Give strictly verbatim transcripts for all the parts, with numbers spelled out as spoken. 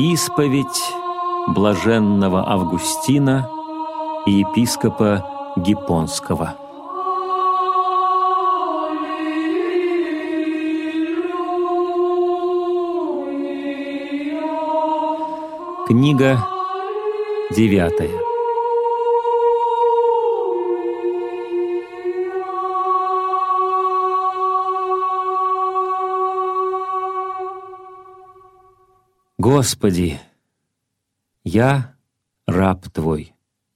Исповедь блаженного Августина и епископа Гиппонского. Книга девятая. Господи, я раб Твой.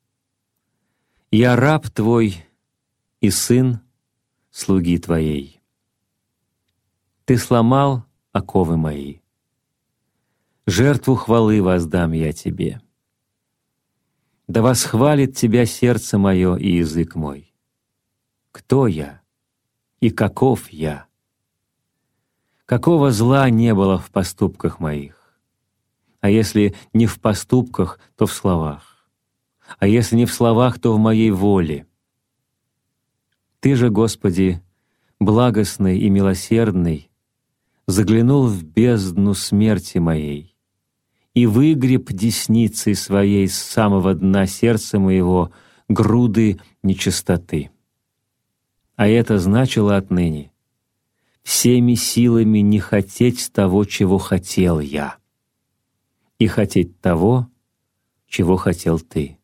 Я раб Твой и сын слуги Твоей. Ты сломал оковы мои. Жертву хвалы воздам я Тебе. Да восхвалит Тебя сердце мое и язык мой. Кто я и каков я? Какого зла не было в поступках моих? А если не в поступках, то в словах. А если не в словах, то в моей воле. Ты же, Господи, благостный и милосердный, заглянул в бездну смерти моей и выгреб десницей своей с самого дна сердца моего груды нечистоты. А это значило отныне всеми силами не хотеть того, чего хотел я, и хотеть того, чего хотел Ты.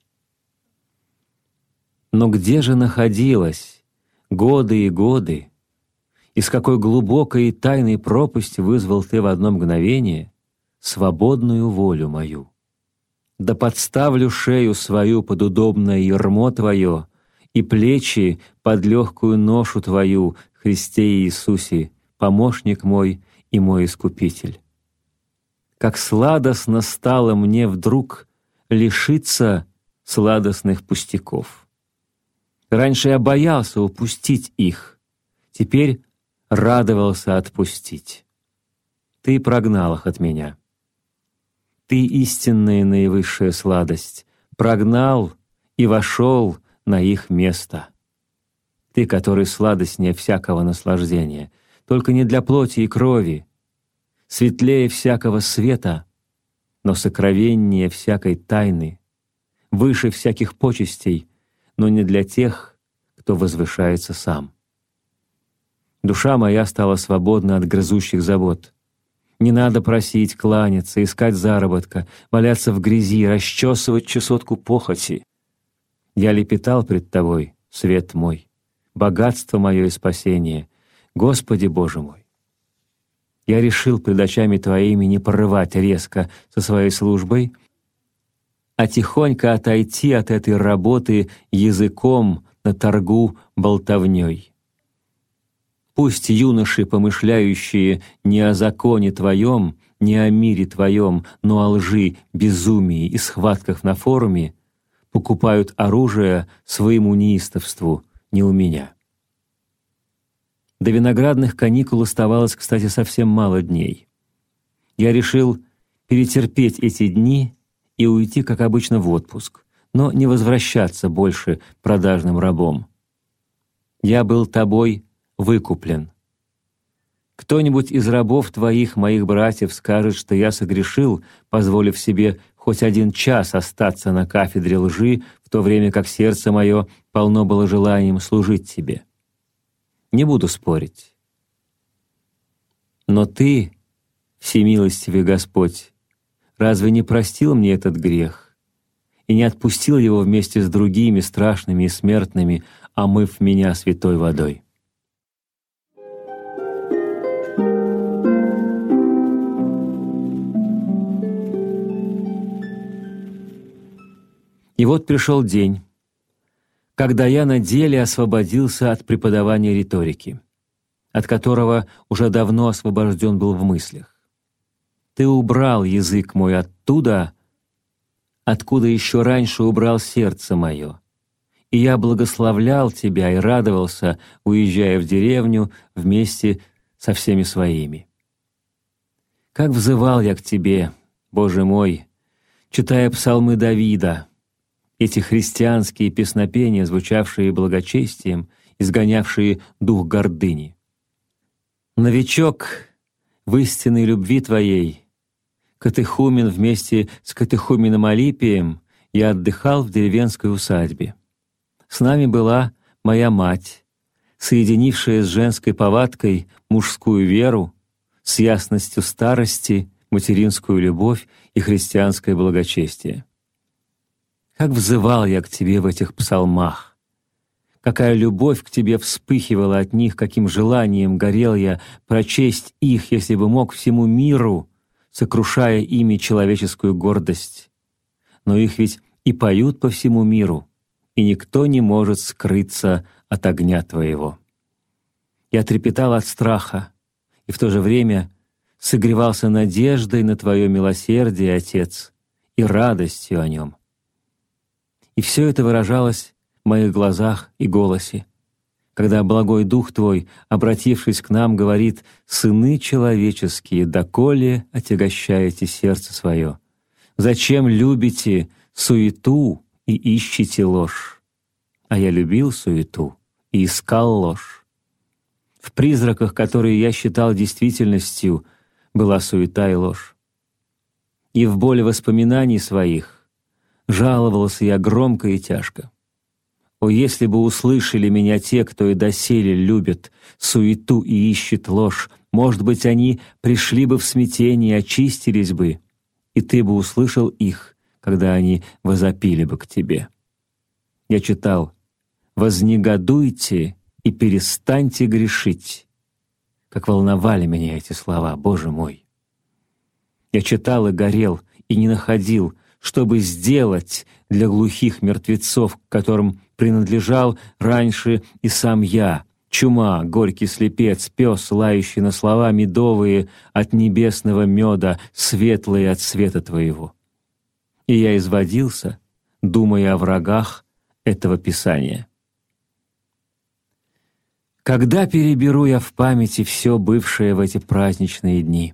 Но где же находилась годы и годы, из какой глубокой и тайной пропасти вызвал Ты в одно мгновение свободную волю мою? Да подставлю шею свою под удобное ярмо Твое и плечи под легкую ношу Твою, Христе Иисусе, помощник мой и мой Искупитель. Как сладостно стало мне вдруг лишиться сладостных пустяков. Раньше я боялся упустить их, теперь радовался отпустить. Ты прогнал их от меня. Ты истинная наивысшая сладость, прогнал и вошел на их место. Ты, который сладостнее всякого наслаждения, только не для плоти и крови, светлее всякого света, но сокровеннее всякой тайны, выше всяких почестей, но не для тех, кто возвышается сам. Душа моя стала свободна от грызущих забот. Не надо просить, кланяться, искать заработка, валяться в грязи, расчесывать чесотку похоти. Я лепетал пред Тобой, свет мой, богатство мое и спасение, Господи Боже мой. Я решил пред очами Твоими не порывать резко со своей службой, а тихонько отойти от этой работы языком на торгу болтовней. Пусть юноши, помышляющие не о законе Твоем, не о мире Твоем, но о лжи, безумии и схватках на форуме, покупают оружие своему неистовству не у меня. До виноградных каникул оставалось, кстати, совсем мало дней. Я решил перетерпеть эти дни и уйти, как обычно, в отпуск, но не возвращаться больше продажным рабом. Я был Тобой выкуплен. Кто-нибудь из рабов Твоих, моих братьев, скажет, что я согрешил, позволив себе хоть один час остаться на кафедре лжи, в то время как сердце мое полно было желанием служить Тебе. Не буду спорить. Но Ты, всемилостивый Господь, разве не простил мне этот грех и не отпустил его вместе с другими страшными и смертными, омыв меня святой водой? И вот пришел день, когда я на деле освободился от преподавания риторики, от которого уже давно освобожден был в мыслях. Ты убрал язык мой оттуда, откуда еще раньше убрал сердце мое, и я благословлял Тебя и радовался, уезжая в деревню вместе со всеми своими. Как взывал я к Тебе, Боже мой, читая псалмы Давида, эти христианские песнопения, звучавшие благочестием, изгонявшие дух гордыни. Новичок в истинной любви Твоей, катехумен вместе с катехуменом Алипием я отдыхал в деревенской усадьбе. С нами была моя мать, соединившая с женской повадкой мужскую веру, с ясностью старости, материнскую любовь и христианское благочестие. Как взывал я к тебе в этих псалмах! Какая любовь к тебе вспыхивала от них, каким желанием горел я прочесть их, если бы мог, всему миру, сокрушая ими человеческую гордость. Но их ведь и поют по всему миру, и никто не может скрыться от огня твоего. Я трепетал от страха, и в то же время согревался надеждой на твое милосердие, Отец, и радостью о нем. И все это выражалось в моих глазах и голосе, когда благой Дух Твой, обратившись к нам, говорит: «Сыны человеческие, доколе отягощаете сердце свое? Зачем любите суету и ищете ложь? А я любил суету и искал ложь. В призраках, которые я считал действительностью, была суета и ложь. И в боли воспоминаний своих жаловался я громко и тяжко. О, если бы услышали меня те, кто и доселе любит суету и ищет ложь, может быть, они пришли бы в смятение, очистились бы, и ты бы услышал их, когда они возопили бы к тебе». Я читал: «Вознегодуйте и перестаньте грешить». Как волновали меня эти слова, Боже мой! Я читал и горел, и не находил, чтобы сделать для глухих мертвецов, к которым принадлежал раньше и сам я, чума, горький слепец, пес, лающий на слова медовые от небесного меда, светлые от света Твоего. И я изводился, думая о врагах этого Писания. Когда переберу я в памяти все бывшее в эти праздничные дни?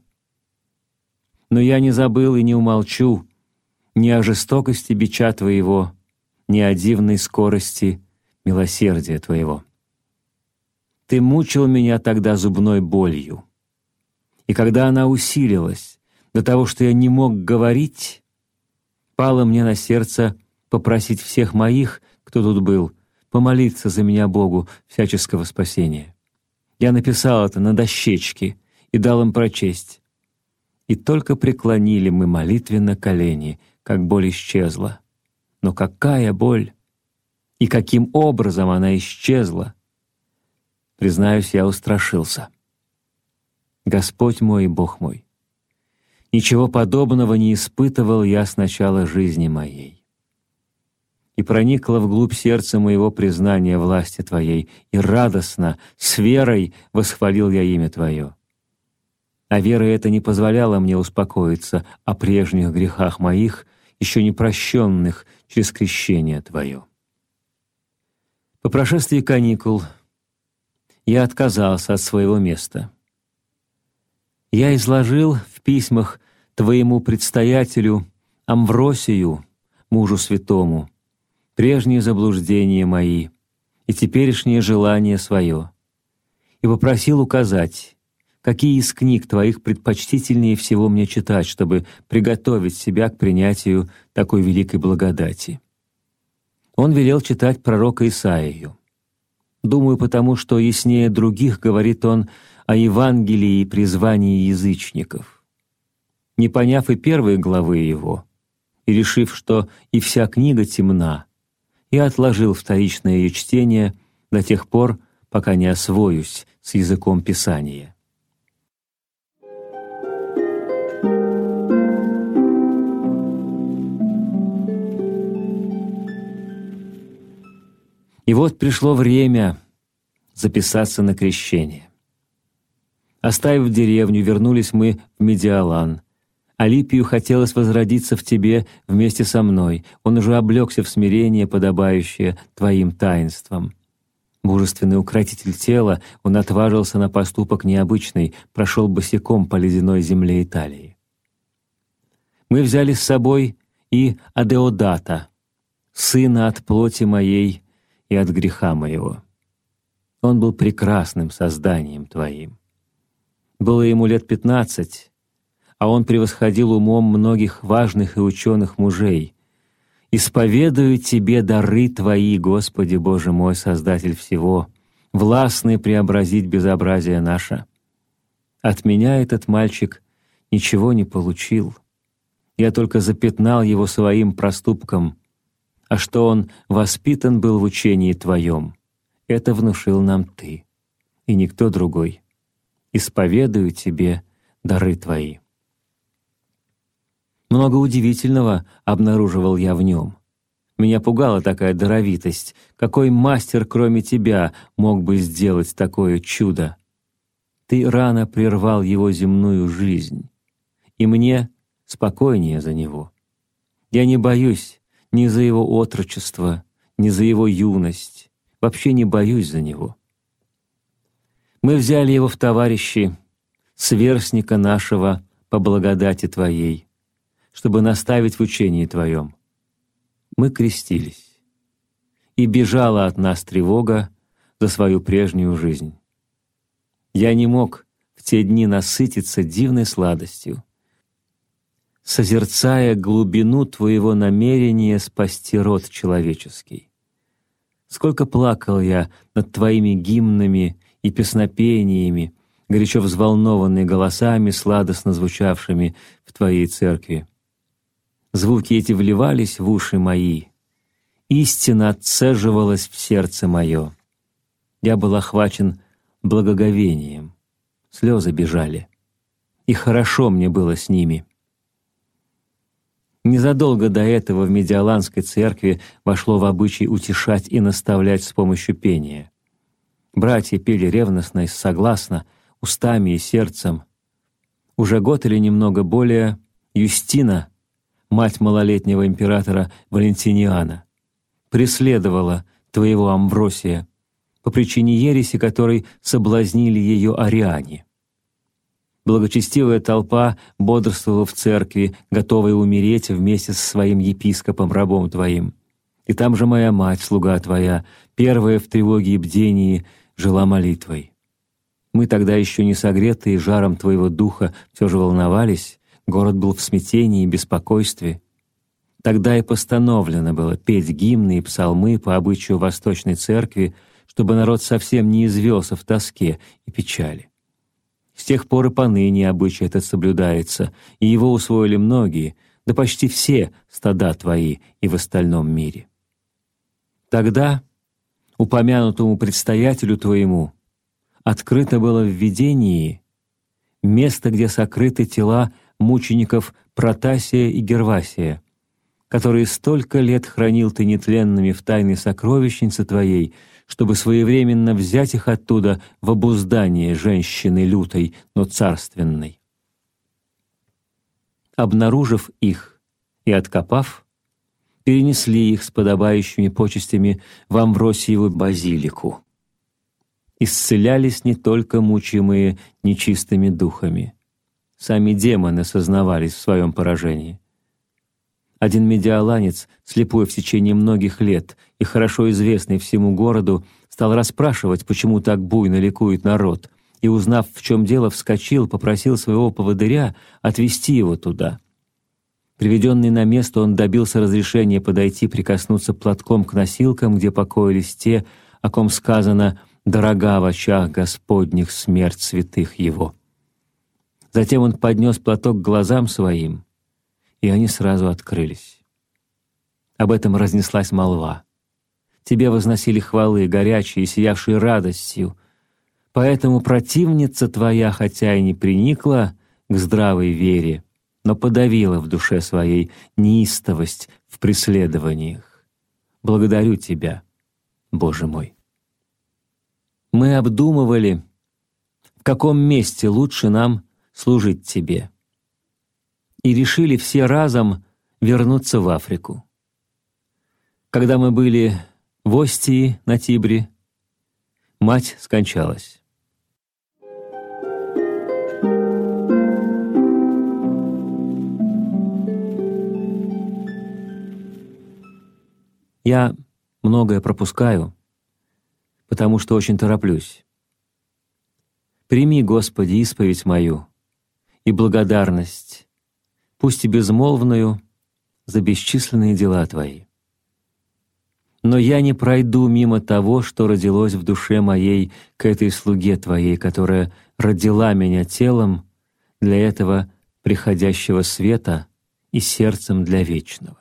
Но я не забыл и не умолчу ни о жестокости бича Твоего, ни о дивной скорости милосердия Твоего. Ты мучил меня тогда зубной болью, и когда она усилилась до того, что я не мог говорить, пало мне на сердце попросить всех моих, кто тут был, помолиться за меня Богу всяческого спасения. Я написал это на дощечке и дал им прочесть. И только преклонили мы молитвенно колени, как боль исчезла. Но какая боль! И каким образом она исчезла! Признаюсь, я устрашился. Господь мой и Бог мой, ничего подобного не испытывал я с начала жизни моей. И проникло вглубь сердца моего признание власти Твоей, и радостно, с верой восхвалил я имя Твое. А вера эта не позволяла мне успокоиться о прежних грехах моих, еще не прощенных через крещение Твое. По прошествии каникул я отказался от своего места. Я изложил в письмах Твоему предстоятелю Амвросию, мужу святому, прежние заблуждения мои и теперешнее желание свое, и попросил указать, какие из книг Твоих предпочтительнее всего мне читать, чтобы приготовить себя к принятию такой великой благодати. Он велел читать пророка Исаию. Думаю, потому что яснее других говорит он о Евангелии и призвании язычников. Не поняв и первой главы его, и решив, что и вся книга темна, я отложил вторичное ее чтение до тех пор, пока не освоюсь с языком Писания. И вот пришло время записаться на крещение. Оставив деревню, вернулись мы в Медиалан. Алипию хотелось возродиться в тебе вместе со мной. Он уже облегся в смирение, подобающее Твоим таинствам. Мужественный укротитель тела, он отважился на поступок необычный, прошел босиком по ледяной земле Италии. Мы взяли с собой и Адеодата, сына от плоти моей и от греха моего. Он был прекрасным созданием Твоим. Было ему лет пятнадцать, а он превосходил умом многих важных и ученых мужей. Исповедую Тебе дары Твои, Господи Боже мой, Создатель всего, властный преобразить безобразие наше. От меня этот мальчик ничего не получил. Я только запятнал его своим проступком, а что он воспитан был в учении Твоем, это внушил нам Ты, и никто другой. Исповедую Тебе дары Твои». Много удивительного обнаруживал я в нем. Меня пугала такая даровитость. Какой мастер, кроме Тебя, мог бы сделать такое чудо? Ты рано прервал его земную жизнь, и мне спокойнее за него. Я не боюсь ни за его отрочество, ни за его юность, вообще не боюсь за него. Мы взяли его в товарищи, сверстника нашего по благодати Твоей, чтобы наставить в учении Твоем. Мы крестились, и бежала от нас тревога за свою прежнюю жизнь. Я не мог в те дни насытиться дивной сладостью, созерцая глубину Твоего намерения спасти род человеческий. Сколько плакал я над Твоими гимнами и песнопениями, горячо взволнованные голосами, сладостно звучавшими в Твоей церкви. Звуки эти вливались в уши мои, истина отцеживалась в сердце мое. Я был охвачен благоговением, слезы бежали, и хорошо мне было с ними. Незадолго до этого в Медиаланской церкви вошло в обычай утешать и наставлять с помощью пения. Братья пели ревностно и согласно, устами и сердцем. Уже год или немного более Юстина, мать малолетнего императора Валентиниана, преследовала Твоего Амвросия по причине ереси, которой соблазнили ее ариане. Благочестивая толпа бодрствовала в церкви, готовая умереть вместе со своим епископом, рабом Твоим. И там же моя мать, слуга Твоя, первая в тревоге и бдении, жила молитвой. Мы тогда еще не согретые жаром Твоего духа все же волновались, город был в смятении и беспокойстве. Тогда и постановлено было петь гимны и псалмы по обычаю Восточной Церкви, чтобы народ совсем не извелся в тоске и печали. С тех пор и поныне обычай этот соблюдается, и его усвоили многие, да почти все стада Твои и в остальном мире. Тогда упомянутому предстоятелю Твоему открыто было в видении место, где сокрыты тела мучеников Протасия и Гервасия, которые столько лет хранил Ты нетленными в тайной сокровищнице Твоей, чтобы своевременно взять их оттуда в обуздание женщины лютой, но царственной. Обнаружив их и откопав, перенесли их с подобающими почестями в Амвросиеву базилику. Исцелялись не только мучимые нечистыми духами. Сами демоны сознавались в своем поражении. Один медиаланец, слепой в течение многих лет и хорошо известный всему городу, стал расспрашивать, почему так буйно ликует народ, и, узнав, в чем дело, вскочил, попросил своего поводыря отвести его туда. Приведенный на место, он добился разрешения подойти, прикоснуться платком к носилкам, где покоились те, о ком сказано «дорога в очах Господних смерть святых его». Затем он поднес платок к глазам своим, и они сразу открылись. Об этом разнеслась молва. Тебе возносили хвалы, горячие, сиявшие радостью. Поэтому противница твоя, хотя и не приникла к здравой вере, но подавила в душе своей неистовость в преследованиях. Благодарю Тебя, Боже мой. Мы обдумывали, в каком месте лучше нам служить Тебе, и решили все разом вернуться в Африку. Когда мы были в Остии на Тибре, мать скончалась. Я многое пропускаю, потому что очень тороплюсь. Прими, Господи, исповедь мою, и благодарность, пусть и безмолвную, за бесчисленные дела Твои. Но я не пройду мимо того, что родилось в душе моей к этой слуге Твоей, которая родила меня телом для этого приходящего света и сердцем для вечного.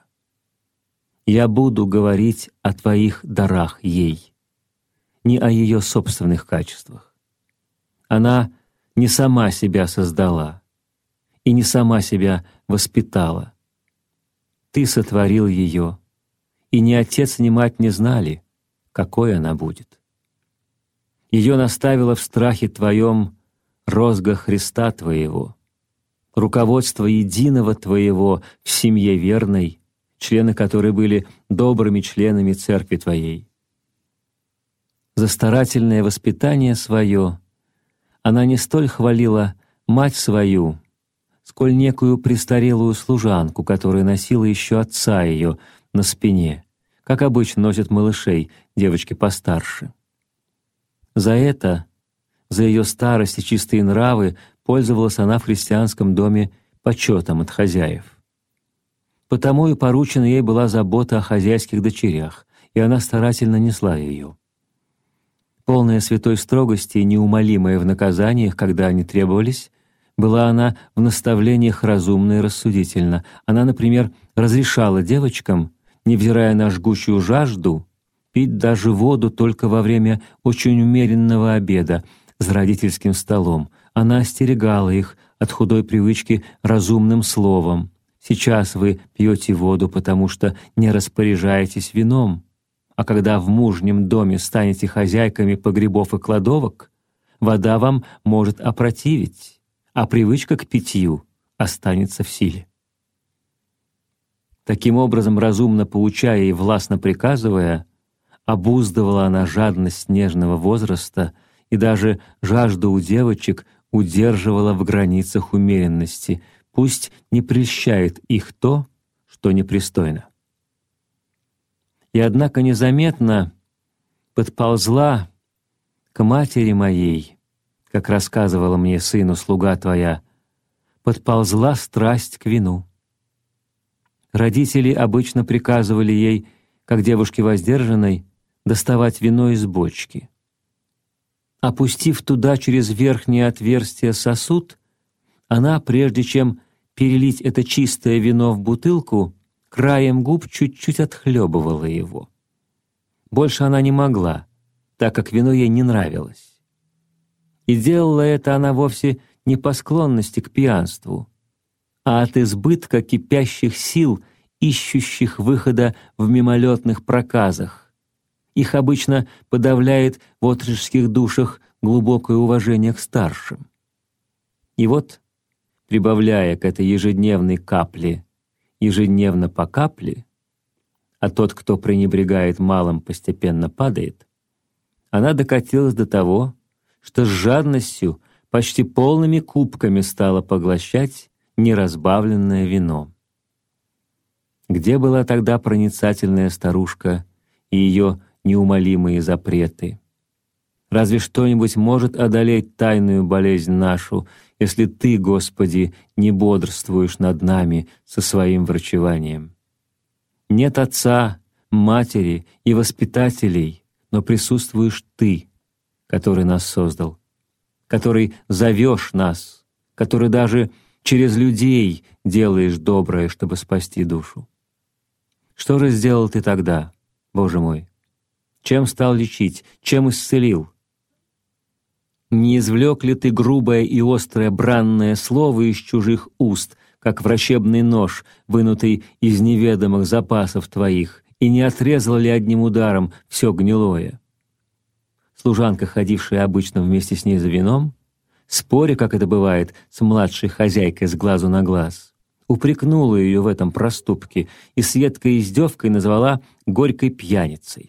Я буду говорить о Твоих дарах ей, не о ее собственных качествах. Она не сама себя создала и не сама себя воспитала. Ты сотворил ее, и ни отец, ни мать не знали, какой она будет. Ее наставило в страхе Твоем розга Христа Твоего, руководство единого Твоего в семье верной, члены которой были добрыми членами Церкви Твоей. За старательное воспитание свое она не столь хвалила мать свою, сколь некую престарелую служанку, которая носила еще отца ее на спине, как обычно носят малышей, девочки постарше. За это, за ее старость и чистые нравы, пользовалась она в христианском доме почетом от хозяев. Потому и поручена ей была забота о хозяйских дочерях, и она старательно несла ее. Полная святой строгости и неумолимая в наказаниях, когда они требовались, была она в наставлениях разумна и рассудительна. Она, например, разрешала девочкам, невзирая на жгучую жажду, пить даже воду только во время очень умеренного обеда за родительским столом. Она остерегала их от худой привычки разумным словом. Сейчас вы пьете воду, потому что не распоряжаетесь вином, а когда в мужнем доме станете хозяйками погребов и кладовок, вода вам может опротивить, а привычка к питью останется в силе. Таким образом, разумно поучая и властно приказывая, обуздывала она жадность нежного возраста и даже жажду у девочек удерживала в границах умеренности, пусть не прельщает их то, что непристойно. И однако незаметно подползла к матери моей, как рассказывала мне сыну слуга Твоя, подползла страсть к вину. Родители обычно приказывали ей, как девушке воздержанной, доставать вино из бочки. Опустив туда через верхнее отверстие сосуд, она, прежде чем перелить это чистое вино в бутылку, краем губ чуть-чуть отхлебывала его. Больше она не могла, так как вино ей не нравилось. И делала это она вовсе не по склонности к пьянству, а от избытка кипящих сил, ищущих выхода в мимолетных проказах. Их обычно подавляет в отроческих душах глубокое уважение к старшим. И вот, прибавляя к этой ежедневной капле, ежедневно по капле, а тот, кто пренебрегает малым, постепенно падает, она докатилась до того, что с жадностью почти полными кубками стала поглощать неразбавленное вино. Где была тогда проницательная старушка и ее неумолимые запреты? Разве что-нибудь может одолеть тайную болезнь нашу, если Ты, Господи, не бодрствуешь над нами со своим врачеванием? Нет отца, матери и воспитателей, но присутствуешь Ты, который нас создал, который зовешь нас, который даже через людей делаешь доброе, чтобы спасти душу. Что же сделал Ты тогда, Боже мой? Чем стал лечить? Чем исцелил? Не извлек ли Ты грубое и острое бранное слово из чужих уст, как врачебный нож, вынутый из неведомых запасов Твоих, и не отрезал ли одним ударом все гнилое? Служанка, ходившая обычно вместе с ней за вином, споря, как это бывает, с младшей хозяйкой с глазу на глаз, упрекнула ее в этом проступке и с едкой издевкой назвала горькой пьяницей.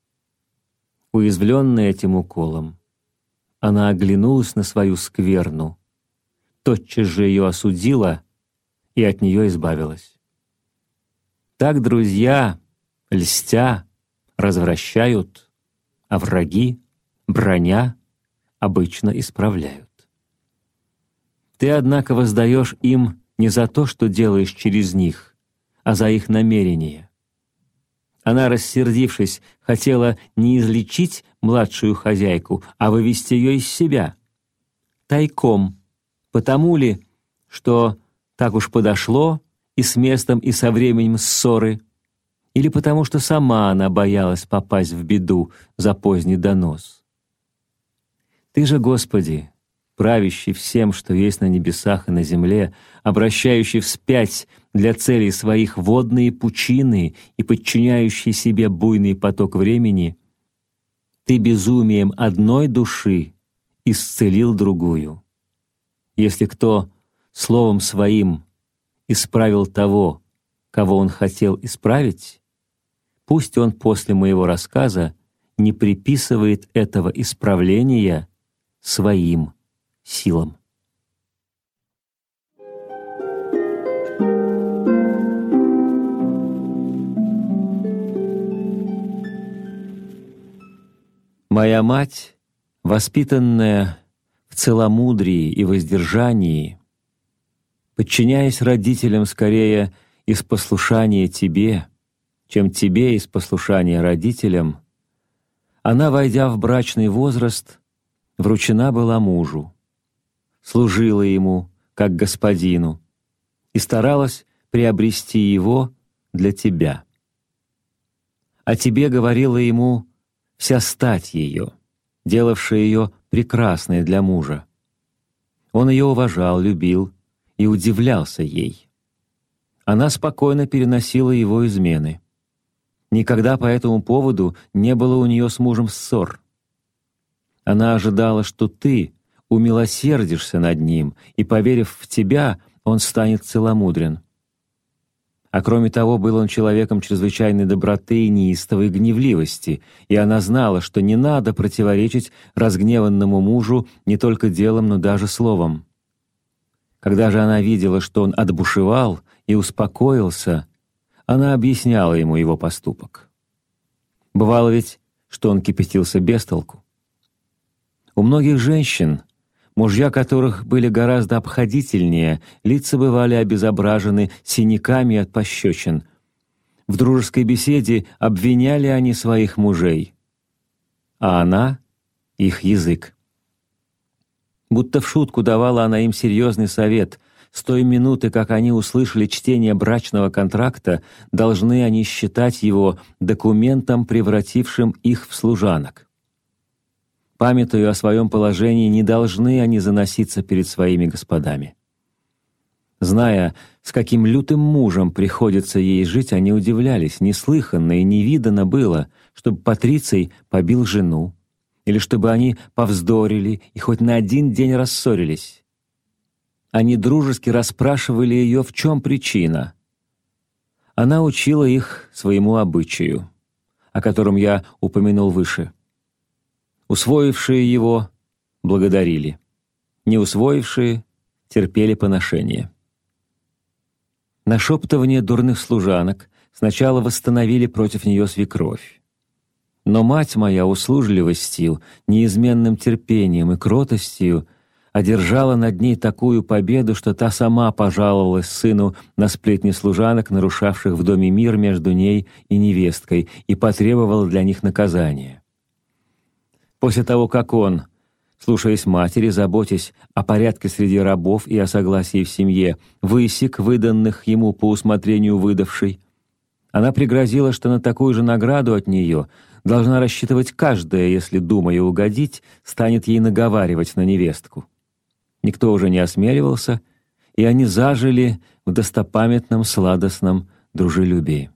Уязвленная этим уколом, она оглянулась на свою скверну, тотчас же ее осудила и от нее избавилась. Так друзья, льстя, развращают, а враги, браня, обычно исправляют. Ты, однако, воздаешь им не за то, что делаешь через них, а за их намерения. Она, рассердившись, хотела не излечить младшую хозяйку, а вывести ее из себя. Тайком, потому ли, что так уж подошло и с местом, и со временем ссоры, или потому что сама она боялась попасть в беду за поздний донос. Ты же, Господи, правящий всем, что есть на небесах и на земле, обращающий вспять для целей своих водные пучины и подчиняющий себе буйный поток времени, Ты безумием одной души исцелил другую. Если кто словом своим исправил того, кого он хотел исправить, пусть он после моего рассказа не приписывает этого исправления своим силам. Моя мать, воспитанная в целомудрии и воздержании, подчиняясь родителям скорее из послушания тебе, чем тебе из послушания родителям, она, войдя в брачный возраст, вручена была мужу, служила ему как господину и старалась приобрести его для тебя. О тебе говорила ему вся стать ее, делавшая ее прекрасной для мужа. Он ее уважал, любил и удивлялся ей. Она спокойно переносила его измены. Никогда по этому поводу не было у нее с мужем ссор. Она ожидала, что ты умилосердишься над ним, и, поверив в тебя, он станет целомудрен. А кроме того, был он человеком чрезвычайной доброты и неистовой гневливости, и она знала, что не надо противоречить разгневанному мужу не только делом, но даже словом. Когда же она видела, что он отбушевал и успокоился, она объясняла ему его поступок. Бывало ведь, что он кипятился без толку. У многих женщин, мужья которых были гораздо обходительнее, лица бывали обезображены синяками от пощечин. В дружеской беседе обвиняли они своих мужей, а она — их язык. Будто в шутку давала она им серьезный совет: с той минуты, как они услышали чтение брачного контракта, должны они считать его документом, превратившим их в служанок. Памятуя о своем положении, не должны они заноситься перед своими господами. Зная, с каким лютым мужем приходится ей жить, они удивлялись. Неслыханно и невиданно было, чтобы Патриций побил жену, или чтобы они повздорили и хоть на один день рассорились. Они дружески расспрашивали ее, в чем причина. Она учила их своему обычаю, о котором я упомянул выше. Усвоившие его благодарили, не усвоившие терпели поношение. Нашептывание дурных служанок сначала восстановили против нее свекровь. Но мать моя услужливостью, неизменным терпением и кротостью одержала над ней такую победу, что та сама пожаловалась сыну на сплетни служанок, нарушавших в доме мир между ней и невесткой, и потребовала для них наказания. После того, как он, слушаясь матери, заботясь о порядке среди рабов и о согласии в семье, высек выданных ему по усмотрению выдавшей, она пригрозила, что на такую же награду от нее должна рассчитывать каждая, если, думая угодить, станет ей наговаривать на невестку. Никто уже не осмеливался, и они зажили в достопамятном сладостном дружелюбии.